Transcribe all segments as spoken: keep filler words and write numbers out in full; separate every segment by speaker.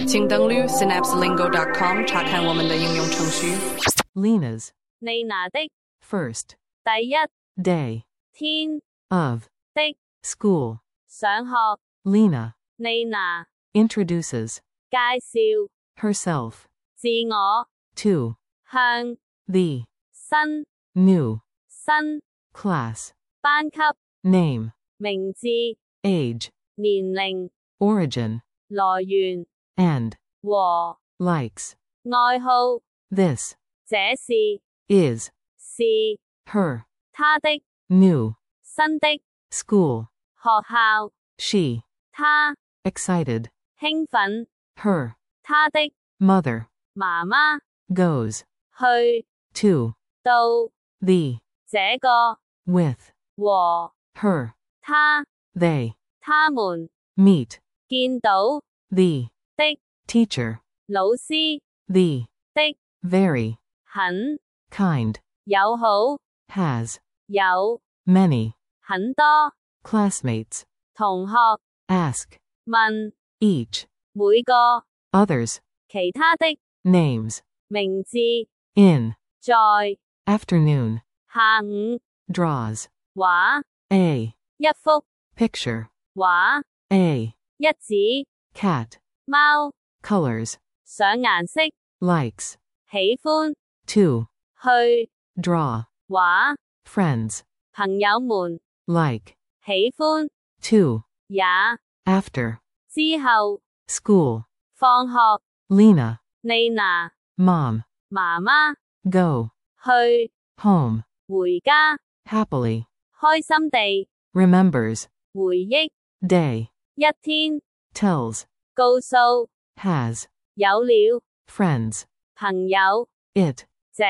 Speaker 1: 请登录 synapse lingo dot com 查看我们的应用程序。
Speaker 2: Lena's
Speaker 3: 莉娜的
Speaker 2: first
Speaker 3: 第一
Speaker 2: day
Speaker 3: 天
Speaker 2: of
Speaker 3: 的
Speaker 2: school.
Speaker 3: 上學，
Speaker 2: Lena
Speaker 3: 莉娜
Speaker 2: introduces
Speaker 3: 介紹
Speaker 2: herself
Speaker 3: 自我，
Speaker 2: to
Speaker 3: 向
Speaker 2: the
Speaker 3: 新
Speaker 2: new
Speaker 3: 新
Speaker 2: class.
Speaker 3: 班級
Speaker 2: Name,
Speaker 3: 名字
Speaker 2: age,
Speaker 3: 年齡
Speaker 2: origin,
Speaker 3: 來源
Speaker 2: and
Speaker 3: 和
Speaker 2: likes.
Speaker 3: 愛好，
Speaker 2: This
Speaker 3: 這是
Speaker 2: is
Speaker 3: 是
Speaker 2: her
Speaker 3: 他的
Speaker 2: new
Speaker 3: 新的
Speaker 2: school.
Speaker 3: 學校，
Speaker 2: She
Speaker 3: 他
Speaker 2: excited.
Speaker 3: 興奮，
Speaker 2: Her
Speaker 3: 他的
Speaker 2: mother
Speaker 3: 媽媽
Speaker 2: goes
Speaker 3: 去
Speaker 2: to
Speaker 3: 到
Speaker 2: the
Speaker 3: 這個
Speaker 2: with
Speaker 3: 和
Speaker 2: her.
Speaker 3: 他
Speaker 2: They
Speaker 3: 他們
Speaker 2: meet
Speaker 3: 見到
Speaker 2: the
Speaker 3: 的
Speaker 2: teacher.
Speaker 3: 老師
Speaker 2: The
Speaker 3: 的
Speaker 2: very
Speaker 3: 很
Speaker 2: kind
Speaker 3: 友好，
Speaker 2: has
Speaker 3: 有
Speaker 2: many
Speaker 3: 很多
Speaker 2: classmates.
Speaker 3: 同學
Speaker 2: Ask
Speaker 3: 問
Speaker 2: each
Speaker 3: 每個
Speaker 2: others
Speaker 3: 其他的
Speaker 2: names.
Speaker 3: 名字
Speaker 2: In
Speaker 3: 在
Speaker 2: afternoon
Speaker 3: 下午
Speaker 2: draws
Speaker 3: 畫
Speaker 2: a
Speaker 3: 一幅
Speaker 2: picture.
Speaker 3: 畫
Speaker 2: A
Speaker 3: 一指
Speaker 2: cat
Speaker 3: 貓
Speaker 2: colors
Speaker 3: 上顏色
Speaker 2: likes
Speaker 3: 喜歡
Speaker 2: to
Speaker 3: 去
Speaker 2: draw
Speaker 3: 畫
Speaker 2: friends
Speaker 3: 朋友們
Speaker 2: like
Speaker 3: 喜歡
Speaker 2: to
Speaker 3: 也
Speaker 2: after
Speaker 3: 之後
Speaker 2: school.
Speaker 3: 放學
Speaker 2: Lena
Speaker 3: 莉娜
Speaker 2: mom
Speaker 3: 媽媽
Speaker 2: go
Speaker 3: 去
Speaker 2: home
Speaker 3: 回家
Speaker 2: happily
Speaker 3: 開心地
Speaker 2: remembers
Speaker 3: 回憶
Speaker 2: day
Speaker 3: 一天
Speaker 2: tells
Speaker 3: 告訴
Speaker 2: has
Speaker 3: 有了
Speaker 2: friends
Speaker 3: 朋友
Speaker 2: it
Speaker 3: 這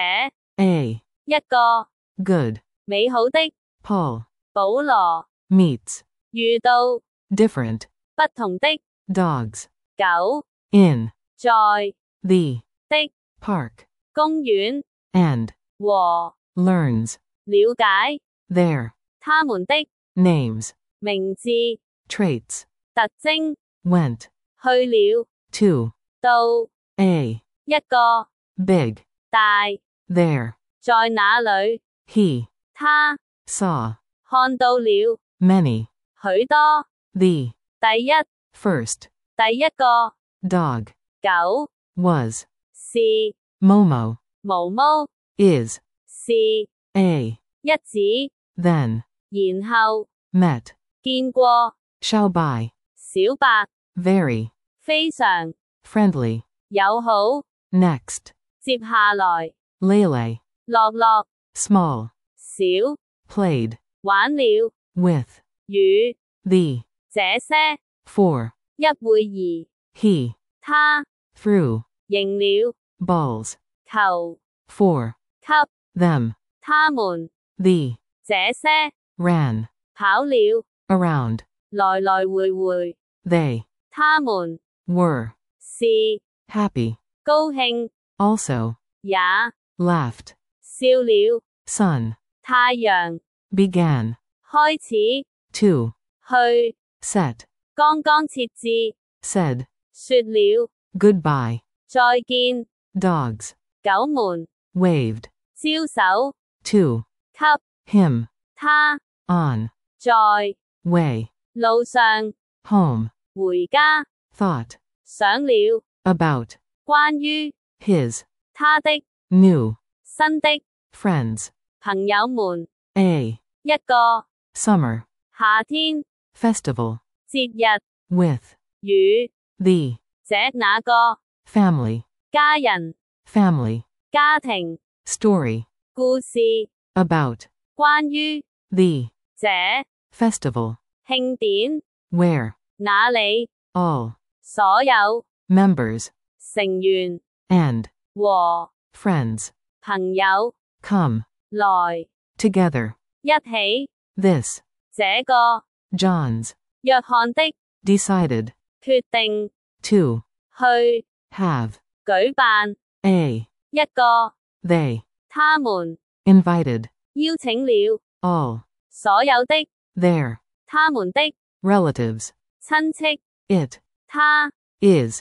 Speaker 2: a
Speaker 3: 一個
Speaker 2: good
Speaker 3: 美好的
Speaker 2: Paul
Speaker 3: 保羅
Speaker 2: meets
Speaker 3: 遇到
Speaker 2: different
Speaker 3: 不同的
Speaker 2: dogs
Speaker 3: 狗
Speaker 2: in
Speaker 3: 在
Speaker 2: the
Speaker 3: 的
Speaker 2: park
Speaker 3: 公園
Speaker 2: and
Speaker 3: 和
Speaker 2: learns
Speaker 3: 了解
Speaker 2: their
Speaker 3: 他們的
Speaker 2: names.
Speaker 3: 名字
Speaker 2: Traits
Speaker 3: 特徵
Speaker 2: went
Speaker 3: 去了
Speaker 2: to
Speaker 3: 到
Speaker 2: a
Speaker 3: 一個
Speaker 2: big
Speaker 3: 大
Speaker 2: there.
Speaker 3: 在哪裏
Speaker 2: He
Speaker 3: 他
Speaker 2: saw
Speaker 3: 看到了
Speaker 2: many
Speaker 3: 許多
Speaker 2: the
Speaker 3: 第一
Speaker 2: first
Speaker 3: 第一個
Speaker 2: dog
Speaker 3: 狗
Speaker 2: was
Speaker 3: 是
Speaker 2: Momo
Speaker 3: 毛毛
Speaker 2: is
Speaker 3: 是
Speaker 2: a
Speaker 3: 一指
Speaker 2: then
Speaker 3: 然後
Speaker 2: met
Speaker 3: 見過
Speaker 2: shall by
Speaker 3: 小白
Speaker 2: very
Speaker 3: 非常
Speaker 2: friendly
Speaker 3: 友好
Speaker 2: next
Speaker 3: 接下來
Speaker 2: Lele
Speaker 3: 樂樂
Speaker 2: small
Speaker 3: 小
Speaker 2: played
Speaker 3: 玩了
Speaker 2: with
Speaker 3: 與
Speaker 2: the
Speaker 3: 這些
Speaker 2: for
Speaker 3: 一會兒
Speaker 2: he
Speaker 3: 他
Speaker 2: threw
Speaker 3: 贏了
Speaker 2: balls
Speaker 3: 球
Speaker 2: for
Speaker 3: 給
Speaker 2: them
Speaker 3: 他們
Speaker 2: the
Speaker 3: 這些
Speaker 2: ran
Speaker 3: 跑了
Speaker 2: around
Speaker 3: 來來回回
Speaker 2: they
Speaker 3: 他們
Speaker 2: were
Speaker 3: 是
Speaker 2: happy
Speaker 3: 高興
Speaker 2: also
Speaker 3: 也
Speaker 2: laughed
Speaker 3: 笑了
Speaker 2: sun
Speaker 3: 太陽
Speaker 2: began
Speaker 3: 開始
Speaker 2: to
Speaker 3: 去
Speaker 2: set
Speaker 3: 剛剛設置
Speaker 2: said
Speaker 3: 說了
Speaker 2: goodbye
Speaker 3: 再見
Speaker 2: dogs
Speaker 3: 狗們
Speaker 2: waved
Speaker 3: 招手
Speaker 2: to
Speaker 3: 給
Speaker 2: him
Speaker 3: 他
Speaker 2: on
Speaker 3: 在
Speaker 2: way
Speaker 3: 路上
Speaker 2: home
Speaker 3: 回家
Speaker 2: thought
Speaker 3: 想了
Speaker 2: about
Speaker 3: 關於
Speaker 2: his
Speaker 3: 他的
Speaker 2: new
Speaker 3: 新的
Speaker 2: friends
Speaker 3: 朋友們
Speaker 2: a
Speaker 3: 一個
Speaker 2: summer
Speaker 3: 夏天
Speaker 2: festival
Speaker 3: 節日
Speaker 2: with
Speaker 3: 與
Speaker 2: the
Speaker 3: 這那個
Speaker 2: family
Speaker 3: 家人
Speaker 2: family
Speaker 3: 家庭
Speaker 2: story
Speaker 3: 故事
Speaker 2: about
Speaker 3: 關於
Speaker 2: the
Speaker 3: 這
Speaker 2: festival
Speaker 3: 慶典
Speaker 2: where
Speaker 3: 那裡
Speaker 2: all
Speaker 3: 所有
Speaker 2: members
Speaker 3: 成員
Speaker 2: and
Speaker 3: 和
Speaker 2: friends
Speaker 3: 朋友
Speaker 2: come
Speaker 3: 來
Speaker 2: together.
Speaker 3: 一起
Speaker 2: This
Speaker 3: 這個
Speaker 2: John's
Speaker 3: 約翰的
Speaker 2: decided
Speaker 3: 決定
Speaker 2: to
Speaker 3: 去
Speaker 2: have
Speaker 3: 舉辦
Speaker 2: a
Speaker 3: 一個
Speaker 2: they
Speaker 3: 他們
Speaker 2: invited
Speaker 3: 邀請了
Speaker 2: all
Speaker 3: 所有的
Speaker 2: their
Speaker 3: 他們的
Speaker 2: relatives.
Speaker 3: 親戚
Speaker 2: It
Speaker 3: 他
Speaker 2: is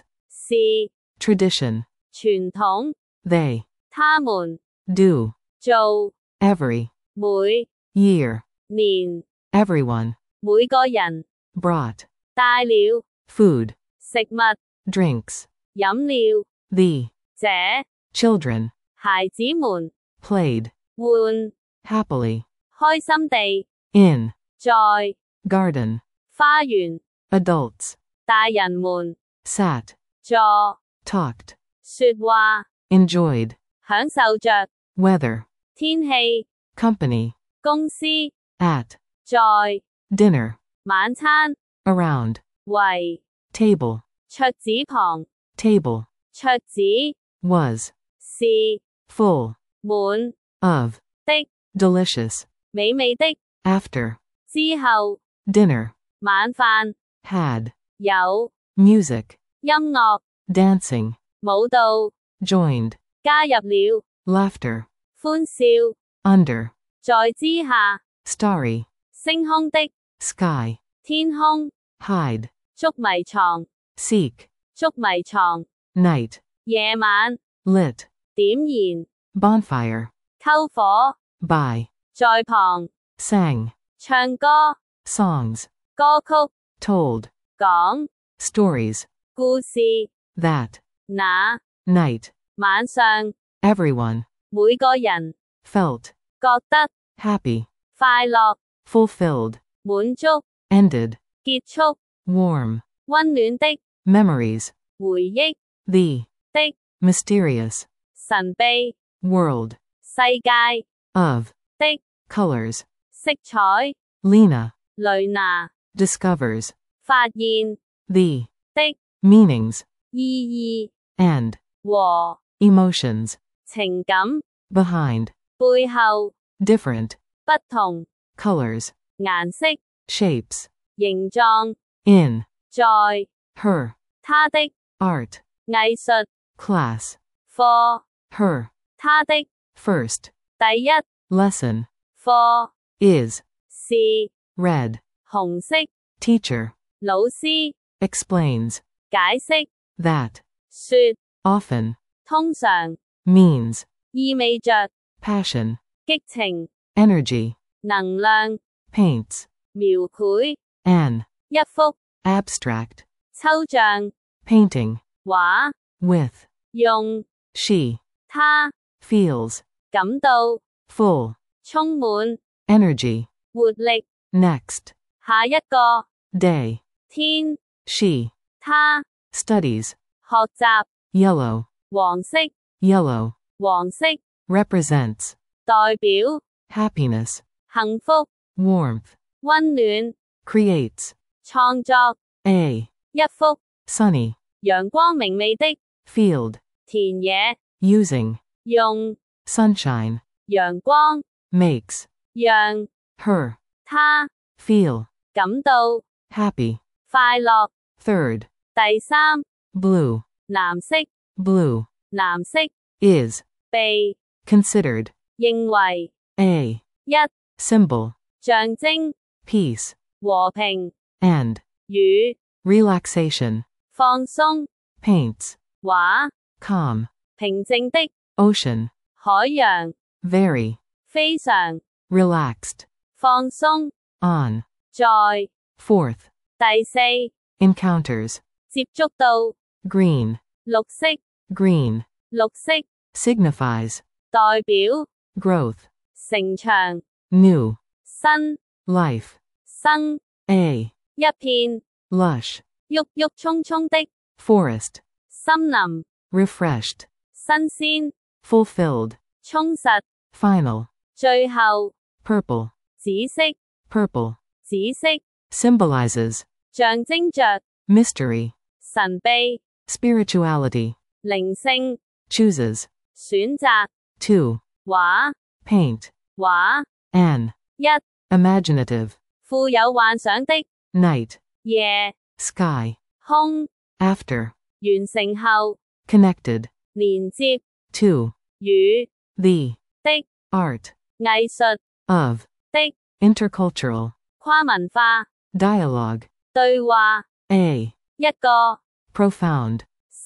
Speaker 3: 是
Speaker 2: tradition,
Speaker 3: 傳統，
Speaker 2: they,
Speaker 3: 他們
Speaker 2: do,
Speaker 3: 做
Speaker 2: every,
Speaker 3: 每
Speaker 2: year,
Speaker 3: 年
Speaker 2: everyone,
Speaker 3: 每個人
Speaker 2: brought,
Speaker 3: 帶了
Speaker 2: food,
Speaker 3: 食物
Speaker 2: drinks,
Speaker 3: 飲料，
Speaker 2: the,
Speaker 3: 這
Speaker 2: children,
Speaker 3: 孩子們
Speaker 2: played,
Speaker 3: 玩
Speaker 2: happily,
Speaker 3: 開心地
Speaker 2: in,
Speaker 3: 在
Speaker 2: garden,
Speaker 3: 花園，
Speaker 2: adults,
Speaker 3: 大人們
Speaker 2: sat,
Speaker 3: 坐
Speaker 2: talked,
Speaker 3: 說話，
Speaker 2: enjoyed,
Speaker 3: 享受着
Speaker 2: weather,
Speaker 3: 天氣，
Speaker 2: company,
Speaker 3: 公司
Speaker 2: at,
Speaker 3: 在
Speaker 2: dinner,
Speaker 3: 晚餐
Speaker 2: around,
Speaker 3: 圍
Speaker 2: table,
Speaker 3: 桌子旁，
Speaker 2: table,
Speaker 3: 桌子
Speaker 2: was,
Speaker 3: 是
Speaker 2: full,
Speaker 3: 滿
Speaker 2: of,
Speaker 3: 的
Speaker 2: delicious,
Speaker 3: 美味的，
Speaker 2: after,
Speaker 3: 之後
Speaker 2: dinner,
Speaker 3: 晚飯
Speaker 2: had,
Speaker 3: 有
Speaker 2: music,
Speaker 3: 音樂
Speaker 2: dancing,
Speaker 3: 舞蹈
Speaker 2: joined,
Speaker 3: 加入了
Speaker 2: laughter,
Speaker 3: 歡笑，
Speaker 2: under,
Speaker 3: 在之下
Speaker 2: starry,
Speaker 3: 星空的
Speaker 2: sky,
Speaker 3: 天空，
Speaker 2: hide,
Speaker 3: 捉迷藏
Speaker 2: seek,
Speaker 3: 捉迷藏，
Speaker 2: night,
Speaker 3: 夜晚
Speaker 2: lit,
Speaker 3: 點燃
Speaker 2: bonfire,
Speaker 3: 篝火，
Speaker 2: by,
Speaker 3: 在旁
Speaker 2: sang,
Speaker 3: 唱歌
Speaker 2: songs,
Speaker 3: 歌曲
Speaker 2: told,
Speaker 3: 講
Speaker 2: stories,
Speaker 3: 故事，
Speaker 2: that,
Speaker 3: 那
Speaker 2: night,
Speaker 3: 晚上
Speaker 2: everyone,
Speaker 3: 每個人
Speaker 2: felt,
Speaker 3: 覺得
Speaker 2: happy,
Speaker 3: 快樂
Speaker 2: fulfilled,
Speaker 3: 滿足
Speaker 2: ended,
Speaker 3: 結束
Speaker 2: warm,
Speaker 3: 溫暖的
Speaker 2: memories,
Speaker 3: 回憶
Speaker 2: the,
Speaker 3: 的
Speaker 2: mysterious,
Speaker 3: 神秘
Speaker 2: world,
Speaker 3: 世界
Speaker 2: of,
Speaker 3: 的
Speaker 2: colors,
Speaker 3: 色彩
Speaker 2: Lena,
Speaker 3: 雷娜
Speaker 2: discovers,
Speaker 3: 發現
Speaker 2: the,
Speaker 3: 的
Speaker 2: meanings,
Speaker 3: 意義
Speaker 2: and,
Speaker 3: 和
Speaker 2: emotions,
Speaker 3: 情感
Speaker 2: behind,
Speaker 3: 背後
Speaker 2: different,
Speaker 3: 不同
Speaker 2: colors,
Speaker 3: 顏色
Speaker 2: shapes,
Speaker 3: 形狀
Speaker 2: in,
Speaker 3: 在
Speaker 2: her,
Speaker 3: 他的
Speaker 2: art,
Speaker 3: 藝術
Speaker 2: class,
Speaker 3: 課
Speaker 2: her,
Speaker 3: 他的
Speaker 2: first,
Speaker 3: 第一
Speaker 2: lesson,
Speaker 3: 課
Speaker 2: is,
Speaker 3: 是
Speaker 2: red,
Speaker 3: 紅色
Speaker 2: teacher,
Speaker 3: 老師
Speaker 2: explains,
Speaker 3: 解釋
Speaker 2: that,
Speaker 3: 說
Speaker 2: often,
Speaker 3: 通常
Speaker 2: means,
Speaker 3: 意味着
Speaker 2: passion,
Speaker 3: 激情
Speaker 2: energy,
Speaker 3: 能量
Speaker 2: paints,
Speaker 3: 描繪
Speaker 2: an,
Speaker 3: 一幅
Speaker 2: abstract,
Speaker 3: 抽象
Speaker 2: painting,
Speaker 3: 畫
Speaker 2: with,
Speaker 3: 用
Speaker 2: she,
Speaker 3: 他
Speaker 2: feels,
Speaker 3: 感到
Speaker 2: full,
Speaker 3: 充滿
Speaker 2: energy,
Speaker 3: 活力
Speaker 2: next,
Speaker 3: 下一個
Speaker 2: day,
Speaker 3: 天
Speaker 2: she,
Speaker 3: 他
Speaker 2: studies,
Speaker 3: 學習
Speaker 2: yellow,
Speaker 3: 黃色
Speaker 2: yellow,
Speaker 3: 黃色
Speaker 2: represents,
Speaker 3: 代表
Speaker 2: happiness,
Speaker 3: 幸福
Speaker 2: warmth,
Speaker 3: 溫暖
Speaker 2: creates,
Speaker 3: 創作
Speaker 2: a,
Speaker 3: 一幅
Speaker 2: sunny,
Speaker 3: 陽光明媚的
Speaker 2: field,
Speaker 3: 田野
Speaker 2: using,
Speaker 3: 用
Speaker 2: sunshine,
Speaker 3: 陽光
Speaker 2: makes,
Speaker 3: 讓
Speaker 2: her,
Speaker 3: 他
Speaker 2: feel,
Speaker 3: 感到
Speaker 2: happy,
Speaker 3: 快樂。
Speaker 2: third,
Speaker 3: 第三
Speaker 2: blue,
Speaker 3: 藍色
Speaker 2: blue,
Speaker 3: 藍色
Speaker 2: is,
Speaker 3: 被
Speaker 2: considered,
Speaker 3: 認為
Speaker 2: a,
Speaker 3: 一
Speaker 2: symbol,
Speaker 3: 象徵
Speaker 2: peace,
Speaker 3: 和平
Speaker 2: and,
Speaker 3: 與
Speaker 2: relaxation,
Speaker 3: 放鬆
Speaker 2: paints,
Speaker 3: 畫
Speaker 2: calm,
Speaker 3: 平靜的
Speaker 2: ocean,
Speaker 3: 海洋
Speaker 2: very,
Speaker 3: 非常
Speaker 2: relaxed,
Speaker 3: 放鬆
Speaker 2: on,
Speaker 3: 在
Speaker 2: fourth,
Speaker 3: 第四
Speaker 2: encounters,
Speaker 3: 接觸到
Speaker 2: green,
Speaker 3: 綠色
Speaker 2: green,
Speaker 3: 綠色
Speaker 2: signifies,
Speaker 3: 代表
Speaker 2: growth,
Speaker 3: 成長
Speaker 2: new,
Speaker 3: 新
Speaker 2: life,
Speaker 3: 生
Speaker 2: a,
Speaker 3: 一片
Speaker 2: lush,
Speaker 3: 鬱鬱葱葱的
Speaker 2: forest,
Speaker 3: 森林
Speaker 2: refreshed,
Speaker 3: 新鮮
Speaker 2: fulfilled,
Speaker 3: 充實
Speaker 2: final,
Speaker 3: 最後
Speaker 2: purple,
Speaker 3: 紫色
Speaker 2: purple,
Speaker 3: 紫色
Speaker 2: symbolizes,
Speaker 3: 象徵着
Speaker 2: mystery,
Speaker 3: 神秘
Speaker 2: spirituality,
Speaker 3: 靈性
Speaker 2: chooses,
Speaker 3: 選擇
Speaker 2: to,
Speaker 3: 畫
Speaker 2: paint,
Speaker 3: 畫
Speaker 2: an,
Speaker 3: 一
Speaker 2: imaginative,
Speaker 3: 富有幻想的
Speaker 2: night,
Speaker 3: 夜
Speaker 2: sky,
Speaker 3: 空
Speaker 2: after,
Speaker 3: 完成後
Speaker 2: connected,
Speaker 3: 連接
Speaker 2: to,
Speaker 3: 與
Speaker 2: the,
Speaker 3: 的
Speaker 2: art,
Speaker 3: 藝術
Speaker 2: of,
Speaker 3: 的
Speaker 2: intercultural,
Speaker 3: 跨文化
Speaker 2: dialogue,
Speaker 3: 對話
Speaker 2: a,
Speaker 3: 一個
Speaker 2: profound,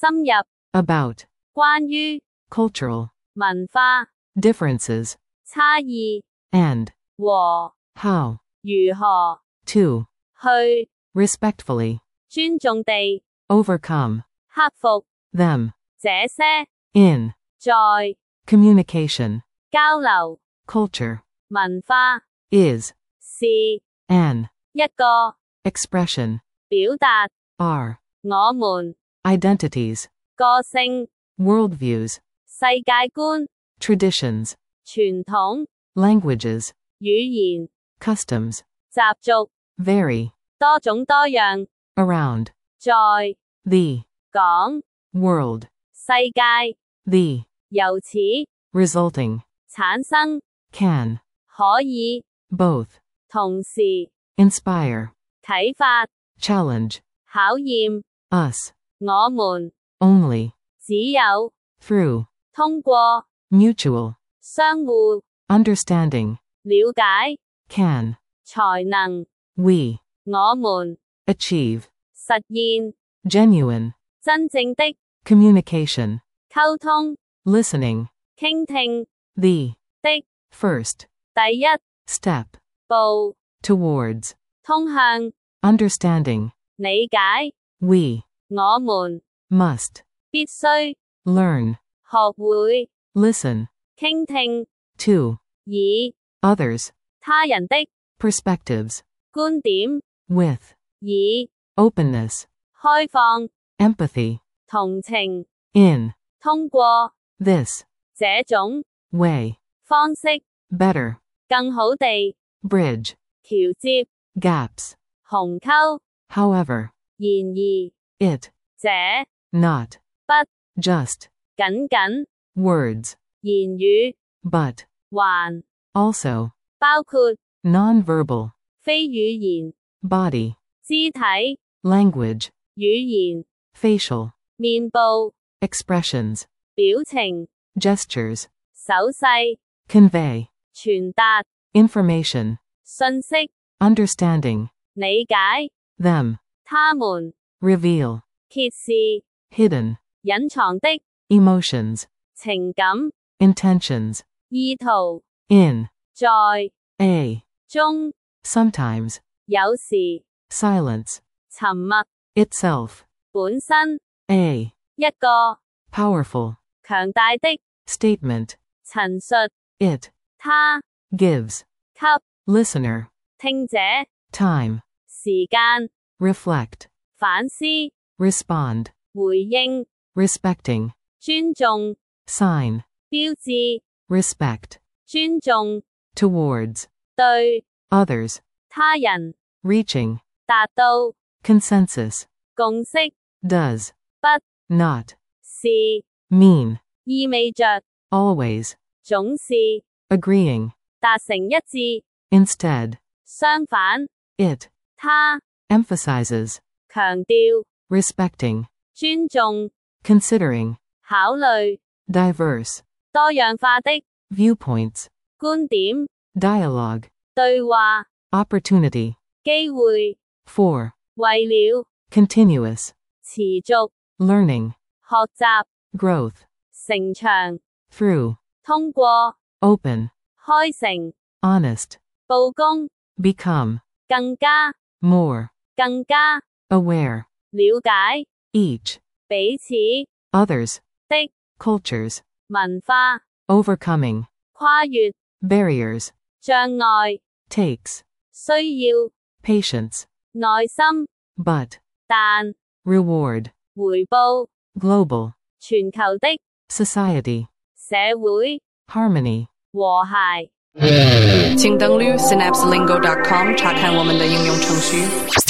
Speaker 3: 深入
Speaker 2: about,
Speaker 3: 關於
Speaker 2: cultural,
Speaker 3: 文化
Speaker 2: differences,
Speaker 3: 差異
Speaker 2: and,
Speaker 3: 和
Speaker 2: how,
Speaker 3: 如何
Speaker 2: to,
Speaker 3: 去
Speaker 2: respectfully,
Speaker 3: 尊重地
Speaker 2: overcome,
Speaker 3: 克服
Speaker 2: them,
Speaker 3: 這些
Speaker 2: in,
Speaker 3: 在
Speaker 2: communication,
Speaker 3: 交流
Speaker 2: culture,
Speaker 3: 文化
Speaker 2: is,
Speaker 3: 是
Speaker 2: an,
Speaker 3: 一個
Speaker 2: expression,
Speaker 3: 表達
Speaker 2: are,
Speaker 3: 我們
Speaker 2: identities,
Speaker 3: 個性
Speaker 2: worldviews,
Speaker 3: 世界觀
Speaker 2: traditions,
Speaker 3: 傳統
Speaker 2: languages,
Speaker 3: 語言
Speaker 2: customs,
Speaker 3: 習俗
Speaker 2: vary,
Speaker 3: 多種多樣
Speaker 2: around,
Speaker 3: 在
Speaker 2: the,
Speaker 3: 講
Speaker 2: world,
Speaker 3: 世界
Speaker 2: the,
Speaker 3: 由此
Speaker 2: resulting,
Speaker 3: 產生
Speaker 2: can,
Speaker 3: 可以
Speaker 2: both,
Speaker 3: 同時
Speaker 2: inspire,
Speaker 3: 啟發
Speaker 2: challenge,
Speaker 3: 考驗
Speaker 2: us,
Speaker 3: 我們
Speaker 2: only,
Speaker 3: 只有
Speaker 2: through,
Speaker 3: 通過
Speaker 2: mutual,
Speaker 3: 相互
Speaker 2: understanding,
Speaker 3: 了解
Speaker 2: can,
Speaker 3: 才能
Speaker 2: we,
Speaker 3: 我們
Speaker 2: achieve,
Speaker 3: 實現
Speaker 2: genuine,
Speaker 3: 真正的
Speaker 2: communication,
Speaker 3: 溝通
Speaker 2: listening,
Speaker 3: 傾聽
Speaker 2: the,
Speaker 3: 的
Speaker 2: first,
Speaker 3: 第一
Speaker 2: step,
Speaker 3: 步
Speaker 2: towards,
Speaker 3: 通向
Speaker 2: understanding,
Speaker 3: 理解
Speaker 2: we,
Speaker 3: 我們
Speaker 2: must,
Speaker 3: 必須
Speaker 2: learn,
Speaker 3: 學會
Speaker 2: listen,
Speaker 3: 傾聽
Speaker 2: to,
Speaker 3: 以
Speaker 2: others,
Speaker 3: 他人的
Speaker 2: perspectives,
Speaker 3: 觀點
Speaker 2: with,
Speaker 3: 以
Speaker 2: openness,
Speaker 3: 開放
Speaker 2: empathy,
Speaker 3: 同情
Speaker 2: in,
Speaker 3: 通過
Speaker 2: this,
Speaker 3: 這種
Speaker 2: way,
Speaker 3: 方式
Speaker 2: better,
Speaker 3: 更好地
Speaker 2: bridge,
Speaker 3: 調接
Speaker 2: gaps,
Speaker 3: 鴻溝
Speaker 2: however,
Speaker 3: 然而
Speaker 2: it,
Speaker 3: 這
Speaker 2: not,
Speaker 3: 不
Speaker 2: just,
Speaker 3: 僅僅
Speaker 2: words,
Speaker 3: 言語
Speaker 2: but,
Speaker 3: 還
Speaker 2: also,
Speaker 3: 包括
Speaker 2: nonverbal,
Speaker 3: 非語言
Speaker 2: body,
Speaker 3: 肢體
Speaker 2: language,
Speaker 3: 語言
Speaker 2: facial,
Speaker 3: 面部
Speaker 2: expressions,
Speaker 3: 表情
Speaker 2: gestures,
Speaker 3: 手勢
Speaker 2: convey,
Speaker 3: 傳達
Speaker 2: information,
Speaker 3: 信息
Speaker 2: understanding,
Speaker 3: 理解
Speaker 2: them,
Speaker 3: 他們
Speaker 2: reveal,
Speaker 3: 揭示
Speaker 2: hidden,
Speaker 3: 隱藏的
Speaker 2: emotions,
Speaker 3: 情感
Speaker 2: intentions,
Speaker 3: 意圖
Speaker 2: in,
Speaker 3: 在
Speaker 2: a,
Speaker 3: 中
Speaker 2: sometimes,
Speaker 3: 有時
Speaker 2: silence,
Speaker 3: 沉默
Speaker 2: itself,
Speaker 3: 本身
Speaker 2: a,
Speaker 3: 一個
Speaker 2: powerful,
Speaker 3: 強大的
Speaker 2: statement,
Speaker 3: 陳述
Speaker 2: it,
Speaker 3: 他
Speaker 2: gives,
Speaker 3: 給
Speaker 2: listener,
Speaker 3: 聽者
Speaker 2: time,
Speaker 3: 時間
Speaker 2: reflect,
Speaker 3: 反思
Speaker 2: respond,
Speaker 3: 回應
Speaker 2: respecting,
Speaker 3: 尊重
Speaker 2: sign,
Speaker 3: 標誌
Speaker 2: respect,
Speaker 3: 尊重
Speaker 2: towards,
Speaker 3: 對
Speaker 2: others,
Speaker 3: 他人
Speaker 2: reaching,
Speaker 3: 達到
Speaker 2: consensus,
Speaker 3: 共識
Speaker 2: does,
Speaker 3: 不
Speaker 2: not,
Speaker 3: 是
Speaker 2: mean,
Speaker 3: 意味着
Speaker 2: always,
Speaker 3: 總是
Speaker 2: agreeing,
Speaker 3: 達成一致
Speaker 2: instead,
Speaker 3: 相反
Speaker 2: it,
Speaker 3: 他
Speaker 2: emphasizes,
Speaker 3: 強調
Speaker 2: respecting,
Speaker 3: 尊重
Speaker 2: considering,
Speaker 3: 考慮
Speaker 2: diverse,
Speaker 3: 多樣化的
Speaker 2: viewpoints,
Speaker 3: 觀點
Speaker 2: dialogue,
Speaker 3: 對話
Speaker 2: opportunity,
Speaker 3: 機會
Speaker 2: for,
Speaker 3: 為了
Speaker 2: continuous,
Speaker 3: 持續
Speaker 2: learning,
Speaker 3: 學習
Speaker 2: growth,
Speaker 3: 成長
Speaker 2: through,
Speaker 3: 通過
Speaker 2: open,
Speaker 3: 開誠
Speaker 2: honest,
Speaker 3: 報功
Speaker 2: become,
Speaker 3: 更加
Speaker 2: more,
Speaker 3: 更加
Speaker 2: aware,
Speaker 3: 了解
Speaker 2: each,
Speaker 3: 彼此
Speaker 2: others,
Speaker 3: 的
Speaker 2: cultures,
Speaker 3: 文化
Speaker 2: overcoming,
Speaker 3: 跨越
Speaker 2: barriers,
Speaker 3: 障礙
Speaker 2: takes,
Speaker 3: 需要
Speaker 2: patience,
Speaker 3: 耐心
Speaker 2: but,
Speaker 3: 但
Speaker 2: reward,
Speaker 3: 回報
Speaker 2: global,
Speaker 3: 全球的
Speaker 2: society,
Speaker 3: 社會
Speaker 2: harmony.
Speaker 3: 和諧。
Speaker 1: 请登录 synapse lingo dot com 查看我们的应用程序。